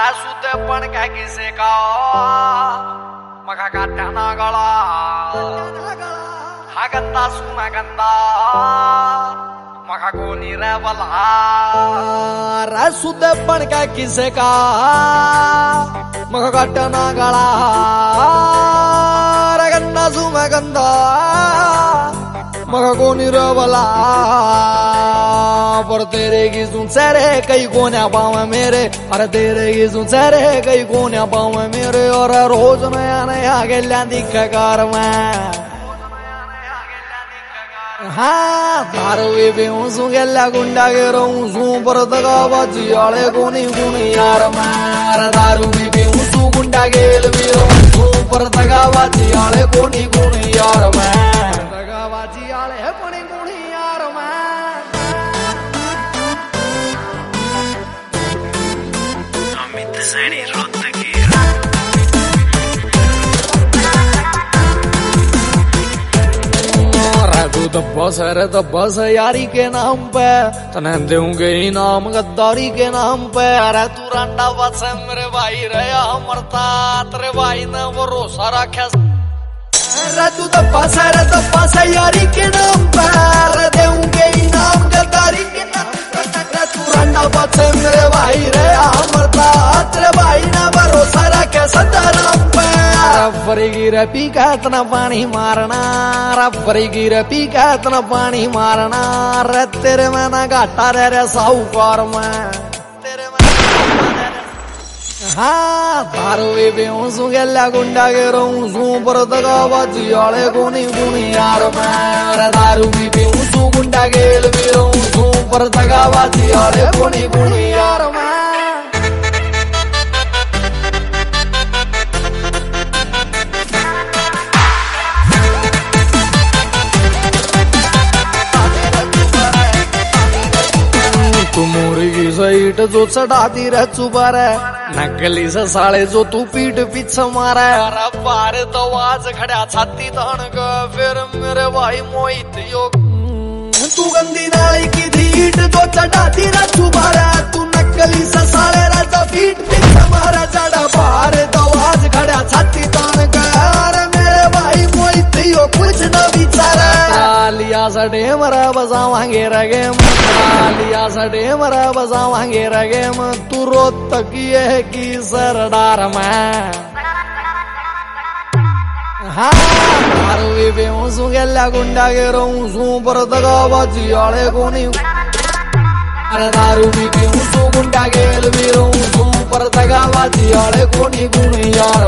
सुते पण काय किसे का मका काट्या ना गळा हा गंदा सुना गंदा मका कोणी रे बला सुते पण काय किसे का मका काट्या ना गळा रे गंदा सुना गंदा मका कोणी रे बला पर तेरे की सुन सरे कई कोन्या पावे मेरे अरे तेरे की सुन सरे कई कोन्या पावे मेरे और रोज नया नया गेल्या दिक्ककार में हाँ दारू भी हूँ गेल्या गुंडा गेरो हूँ परत गावाची आळे कोणी कोणी यार मैं दारू भी हूँ गुंडा गेल भी हूँ परत गावाची आळे कोणी कोणी यार मैं गावाची आळे कोणी कोणी यार मैं तू तो बस है तो बस यारी के नाम पे तने दूंगे इनाम गद्दारी के नाम पे अरे तू रांडा बस है मेरे भाई रया मरता तेरे भाई ने भरोसा रखा अरे तू तो बस है यारी के नाम पे अरे दूंगे इनाम गद्दारी के नाम पे तू रांडा बस है मेरे भाई रया मरता तेरे भाई ने भरोसा रखा सदाराम पे रफरी गिर पी का इतना पानी मारना रफरी गिर पी का इतना पानी मारना रे तेरे में ना घाटा रे रे साहूकार में तेरे में हाँ दारू भी हूँ गेल्या गुंडा गेरो हूँ परत गावाची आळे कोणी कोणी यार मैं अरे दारू भी हूँ गुंडा गेल भी हूँ परत गावाची आळे कोणी कोणी यार मैं तू मोरी की साइट जो चढ़ाती रह चुबा रे नकली से साले जो तू पीठ पीछे मारा है अरे बारे तो आज खड़ा छाती तान का फिर मेरे भाई मोहित योग तू गंदी नाली की धीट जो चढ़ाती रह चुबा रे तू नकली से साले राजा पीठ पीछे मारा चढ़ा बारे तो आज खड़ा छाती तान का अरे मेरे भाई मोहित योग कुछ न बिचारा लिया सडे मरा बजावांगे रगे लिया सडे मरा बजावांगे रगे तू रोत तकिए की सरदार में हाँ दारू भी हूँ गेल्या गुंडा गेरो हूँ परत गावाची आळे कोणी अरे दारू भी हूँ गुंडा गेल भी हूँ परत गावाची आळे कोणी कोणी यार